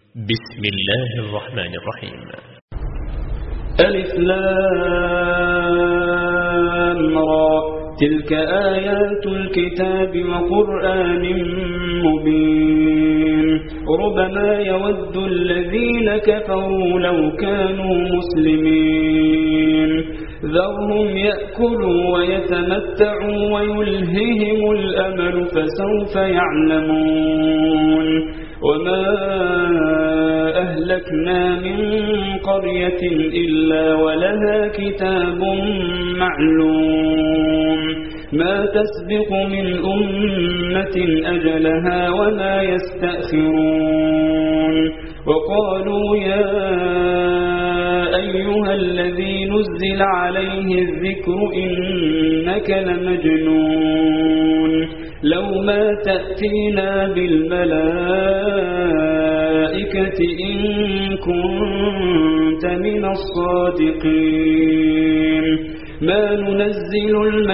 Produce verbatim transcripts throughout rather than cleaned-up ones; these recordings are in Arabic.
بسم الله الرحمن الرحيم. ألف لام را، تلك آيات الكتاب وقرآن مبين. ربما يود الذين كفروا لو كانوا مسلمين، ذرهم يأكلوا ويتمتعوا ويلههم الأمل فسوف يعلمون. وما أهلكنا من قرية إلا ولها كتاب معلوم، ما تسبق من أمة أجلها وما يستأخرون. وقالوا يا أيها الذي نزل عليه الذكر إنك لمجنون، لو ما تأتينا بالملائكة إن كنت من الصادقين. ما ننزل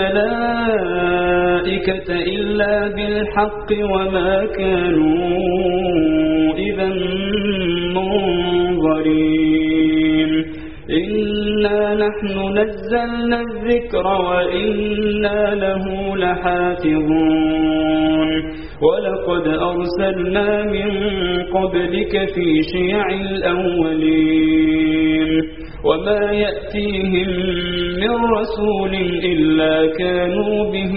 الملائكة إلا بالحق وما كانوا إذا منظرين. إنا نحن نزلنا الذكر وإنا له لحافظون. ولقد أرسلنا من قبلك في شيع الأولين، وما يأتيهم من رسول إلا كانوا به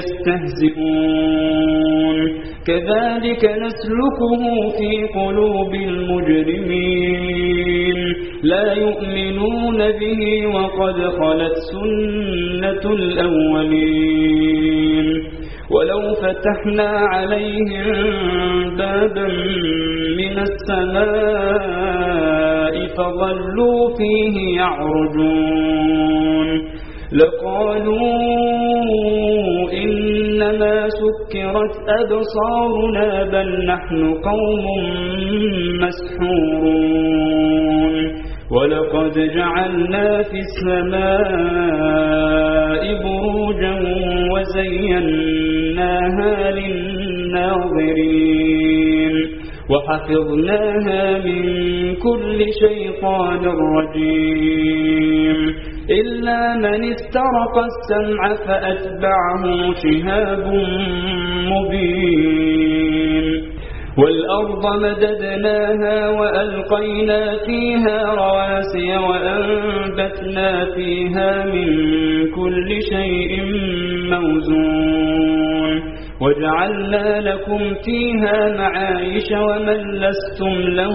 يستهزئون. كذلك نسلكه في قلوب المجرمين، لا يؤمنون به وقد خلت سنة الأولين. ولو فتحنا عليهم بابا من السماء فظلوا فيه يعرجون لقالوا إنما سكرت أبصارنا بل نحن قوم مسحورون. ولقد جعلنا في السماء بروجا وزيناها للناظرين وحفظناها من كل شيطان رجيم إلا من استرق السمع فأتبعه شهاب مبين. والأرض مددناها وألقينا فيها رواسي وأنبتنا فيها من كل شيء موزون وجعلنا لكم فيها معايش ومن لستم له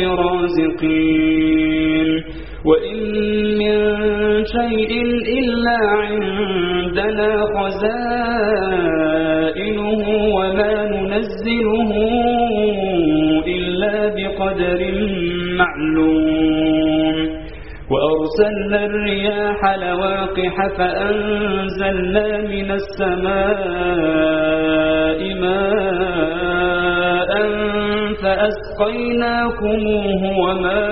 برازقين. وإن من شيء إلا عندنا خزائنه وما ننزله إلا بقدر معلوم. وأرسلنا الرياح لواقح فأنزلنا من السماء ماء فأسقيناكموه وما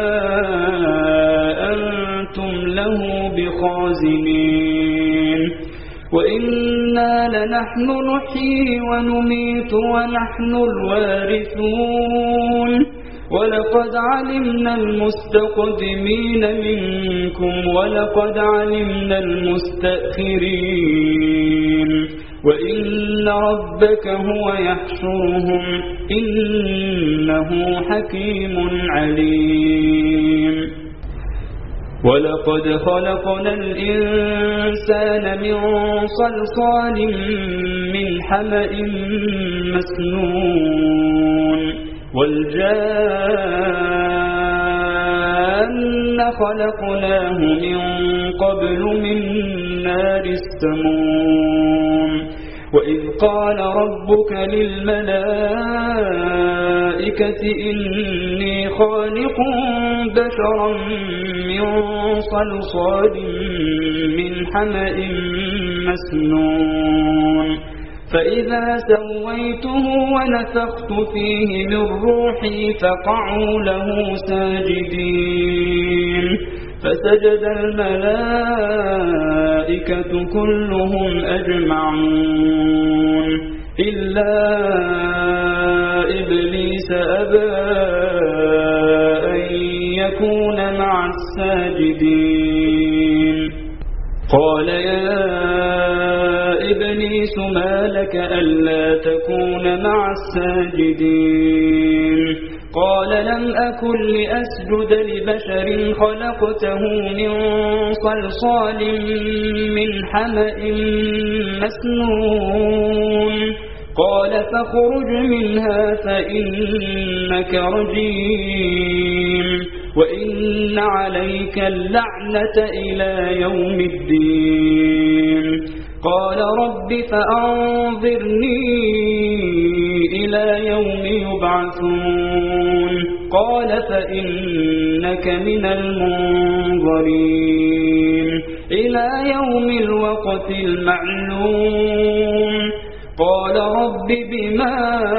أنتم له بخازنين. وإنا لنحن نحيي ونميت ونحن الوارثون. ولقد علمنا المستقدمين منكم ولقد علمنا المستأخرين. وإن ربك هو يحشرهم إنه حكيم عليم. ولقد خلقنا الإنسان من صلصال من حمأ مسنون والجان خلقناه من قبل من نار السموم. وإذ قال ربك للملائكة إني خالق بشرا من صلصال من حمأ مسنون فإذا سويته ونفخت فيه من روحي فقعوا له ساجدين. فسجد الملائكة كلهم أجمعون إلا إبليس أبى لك ألا تكون مع الساجدين قال لم أكن لأسجد لبشر خلقته من صلصال من حمأ مسنون قال فاخرج منها فإنك رجيم وإن عليك اللعنة إلى يوم الدين قال رب فأنظرني إلى يوم يبعثون قال فإنك من المنظرين إلى يوم الوقت المعلوم قال رب بما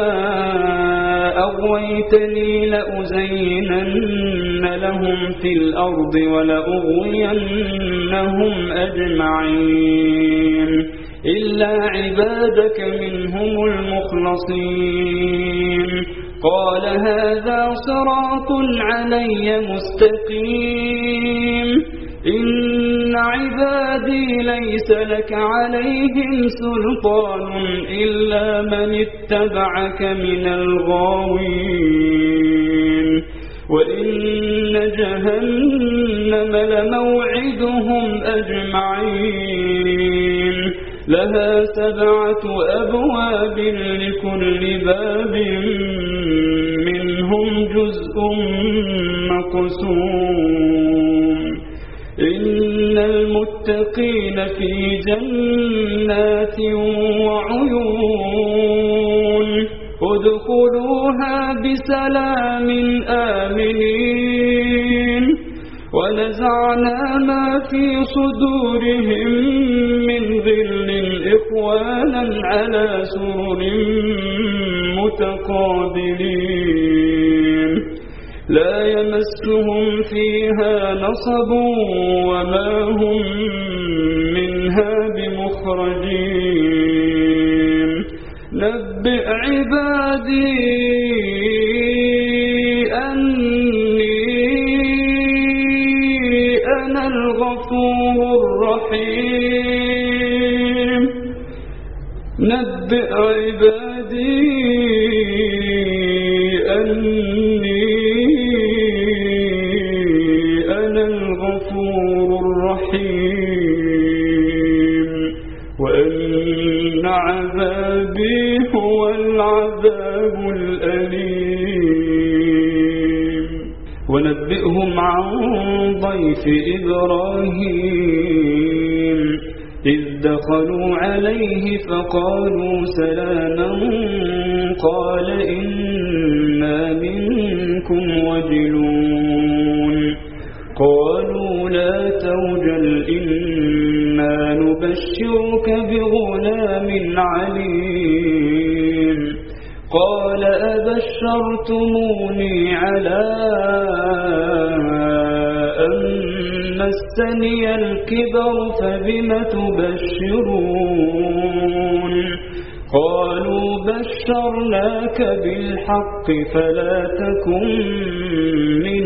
أغويتني لأزينن لهم في الأرض ولأغوينهم أجمعين إلا عبادك منهم المخلصين قال هذا صراط علي مستقيم إن عبادي ليس لك عليهم سلطان إلا من اتبعك من الغاوين وإن جهنم لموعدهم أجمعين لها سبعة أبواب لكل باب منهم جزء مقسوم إن المتقين في جنات وعيون ادخلوها بسلام آمنين ونزعنا ما في صدورهم من غل إخوانا على سرر متقابلين لا يمسهم فيها نصب وما هم منها بمخرجين نبئ عبادي أني أنا الغفور الرحيم نبئ عبادي أني أنا الغفور الرحيم وأن عذابي هو العذاب الأليم ونبئهم عن ضيف إبراهيم إذ دخلوا عليه فقالوا سلاما قال إنا منكم وجلون قالوا لا توجل إنا نبشرك بغلام عليم قال أبشرتموني على أن مسني الكبر فبم تبشرون قالوا بشرناك بالحق فلا تكن من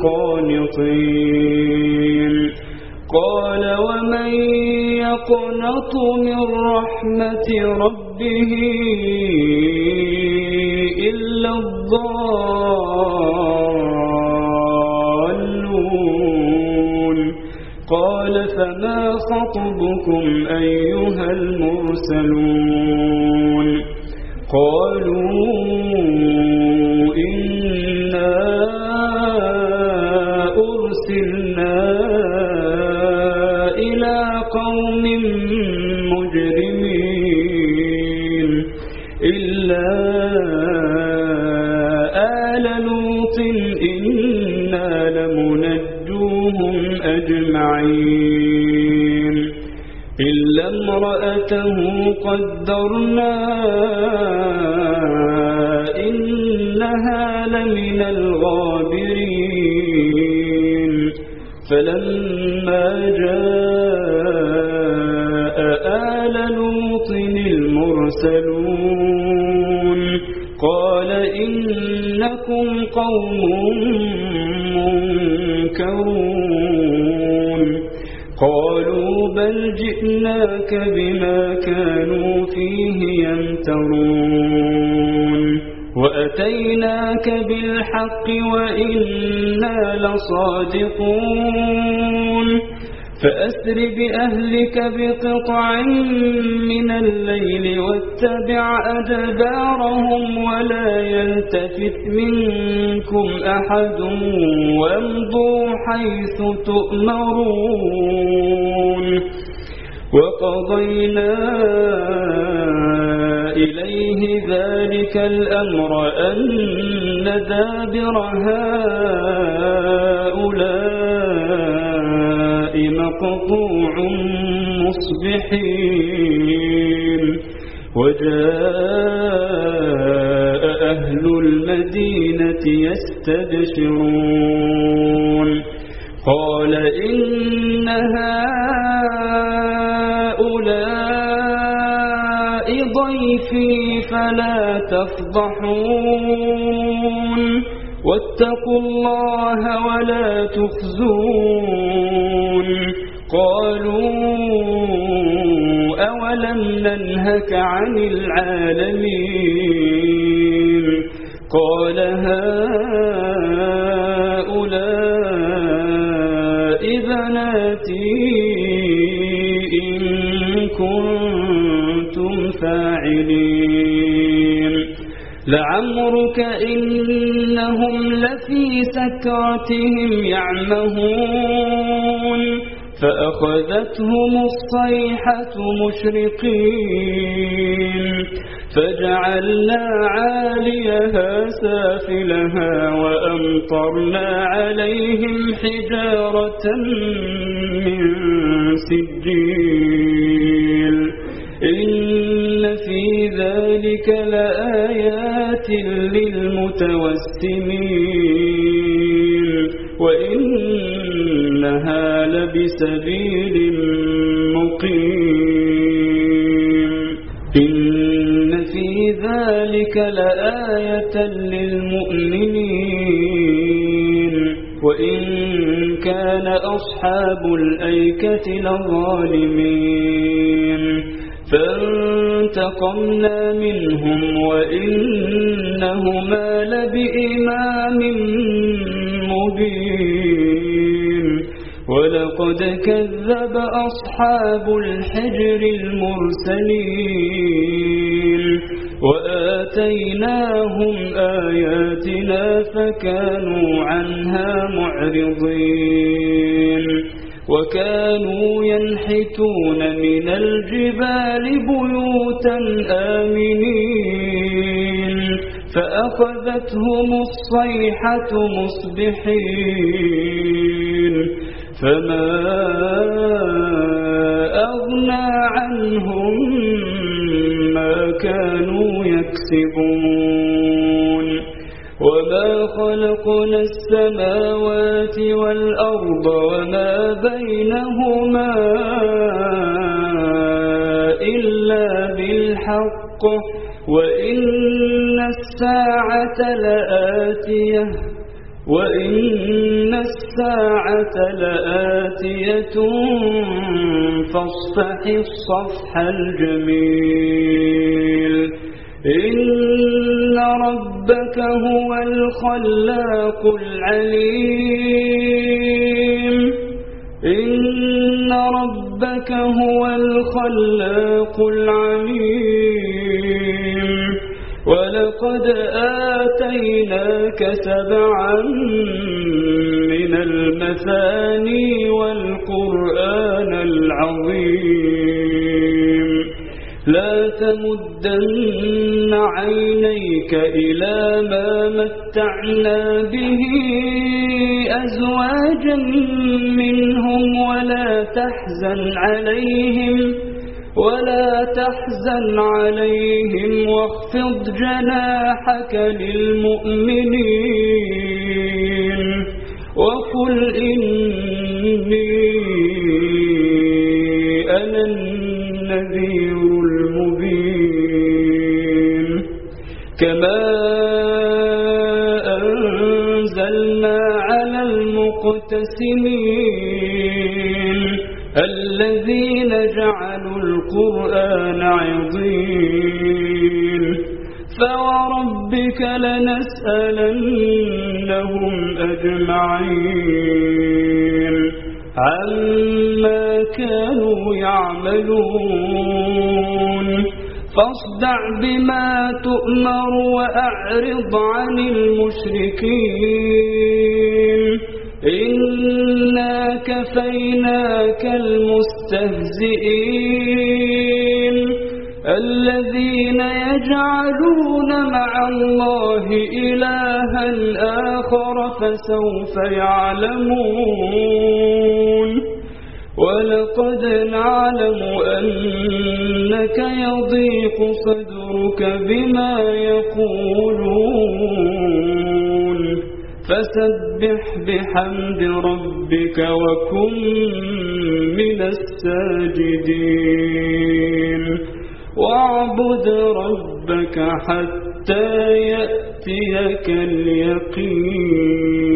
القانطين قال ومن يقنط من رحمة ربه إلا الضالون قال فما خطبكم أيها المرسلون قالوا إنا أرسلنا إلى قوم مجرمين إلا آل لوط إنا لمنجوهم أجمعين إلا امرأته قدرنا إنها لمن الغابرين فلما جاء آل لوط المرسلون قال إنكم قوم منكرون قالوا بل بل جئناك بما كانوا فيه يمترون وأتيناك بالحق وإنا لصادقون فأسر بأهلك بقطع من الليل واتبع أدبارهم ولا يلتفت منكم أحد وامضوا حيث تؤمرون وقضينا إليه ذلك الأمر أن دابر هؤلاء مقطوع مصبحين وجاء أهل المدينة يستبشرون قال إن هؤلاء ضيفي فلا تفضحون واتقوا الله ولا تخزون قالوا أولم ننهك عن العالمين قال هؤلاء بناتي إن كنتم فاعلين لعمرك إنهم لفي سكرتهم يعمهون فأخذتهم الصيحة مشرقين فجعلنا عاليها سافلها وأمطرنا عليهم حجارة من سجيل إن في ذلك لآيات للمتوسمين وإنها لبسبيل مقيم إن في ذلك لآية للمؤمنين وإن كان أصحاب الأيكة لظالمين فانتقمنا منهم وإنهما لبإمام مبين ولقد كذب أصحاب الحجر المرسلين وآتيناهم آياتنا فكانوا عنها معرضين وكانوا ينحتون من الجبال بيوتا آمنين فأخذتهم الصيحة مصبحين فما أغنى عنهم ما كانوا يكسبون وما خلقنا السماوات والأرض وما بينهما إلا بالحق وإن الساعة لآتية وإن الساعة لآتية فاصفح الصفح الجميل إن ربك هو الخلاق العليم إن ربك هو الخلاق العليم ولقد آتيناك سبعا من المثاني والقرآن العظيم لا تمدن عينيك إلى ما متعنا به أزواجا منهم ولا تحزن عليهم ولا تحزن عليهم واخفض جناحك للمؤمنين وقل إني أنا النذير المبين كما أنزلنا على المقتسمين الذين جعلوا القرآن عضين فوربك لنسألنهم أجمعين عما كانوا يعملون فاصدع بما تؤمر وأعرض عن المشركين إنا كفيناك المستهزئين الذين يجعلون مع الله إلها آخر فسوف يعلمون ولقد نعلم أنك يضيق صدرك بما يقولون فسبح بحمد ربك وكن من الساجدين واعبد ربك حتى يأتيك اليقين.